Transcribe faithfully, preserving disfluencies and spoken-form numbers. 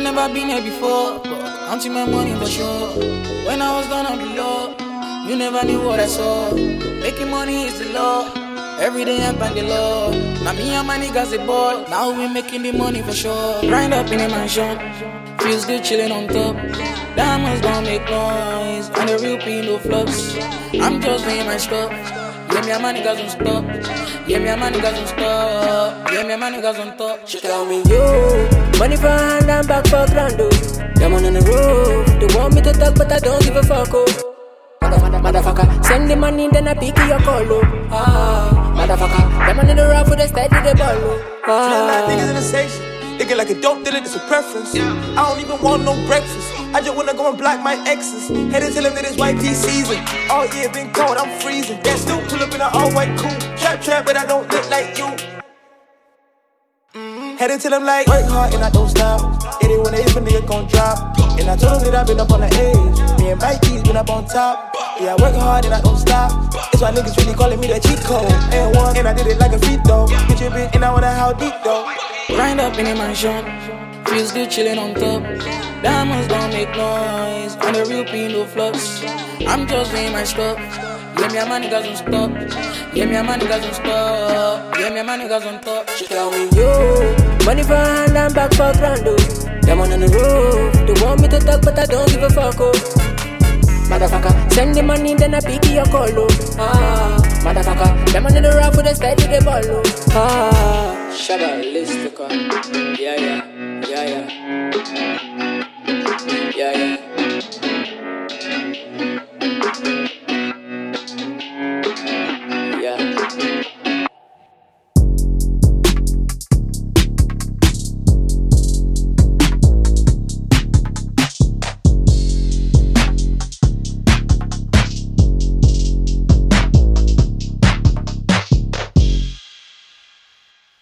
never been here before, but counting my money for sure. When I was down on the low, you never knew what I saw. Making money is the law. Every day I'm bang the law. Now me and my niggas a ball. Now we making the money for sure. Grind up in a mansion, feels good chilling on top. Diamonds don't make noise, and the real P no flops. I'm just doing my stuff. Yeah, me and my niggas don't stop. Yeah, me and my niggas don't stop. Yeah, me and my niggas don't stop. She tell me, yo, money for hand and back for grando. Them on the road, they want me to talk but I don't give a fuck, oh. Motherfucker, motherfucker, send the money then I pick your call, oh. Ah, motherfucker, them on the road for the steady the ball, oh. Ah. Feeling like niggas in the station. Nigga like a dope dealer, it's a preference. I don't even want no breakfast. I just wanna go and block my exes. Head and tell him that it's white tea season. All year been cold, I'm freezing. Yeah, still pull up in an all white coupe. Trap trap, but I don't look like you. Mm-hmm. Head and tell him like, work hard and I don't stop. It ain't when they if a nigga gon' drop. And I told him that I been up on the edge. Me and Mikey's been up on top. Yeah, I work hard and I don't stop. It's why niggas really calling me the cheat code. And one, and I did it like a free throw. Bitch, you been, and I wanna how deep though. Grind up in a mansion, feels good chilling on top. Diamonds don't make noise, and the real P no flops. I'm just doing my stuff. Yeah, me and my niggas don't stop. Yeah, me and my niggas don't stop. Yeah, me and my niggas don't stop. She tell me, yo, money for hand and back for grando. Them on the road, they want me to talk but I don't give a fuck, oh. Motherfucker, send the money then I pick your call, oh. Ah, motherfucker, them on the road for the steady the ball, oh. Ah, Shabba, list the car. Yeah, yeah, yeah, yeah.